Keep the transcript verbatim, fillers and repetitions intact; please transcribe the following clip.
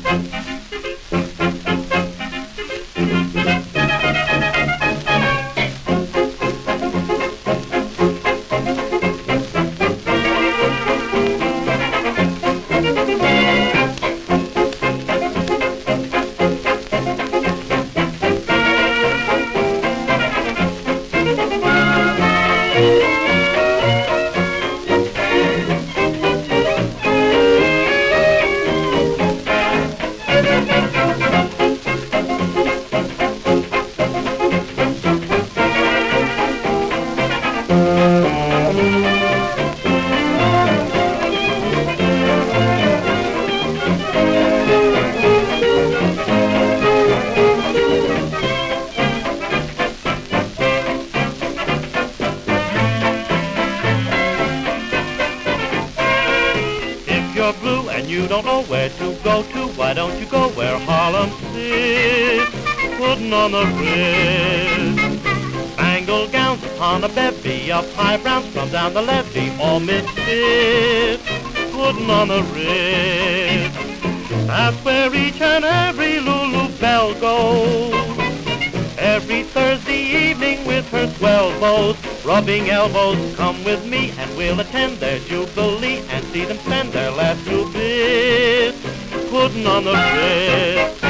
You're blue and you don't know where to go to, why don't you go where Harlem sits, putting on the wrist, spangled gowns upon a bevy of high browns from down the levee, all misfits, putting on the wrist. That's where each and every Lulu Belle goes, every Thursday evening with her swell bows, rubbing elbows. Come with me and we'll attend their jubilee and see them spend their last two bits, putting on the wrist.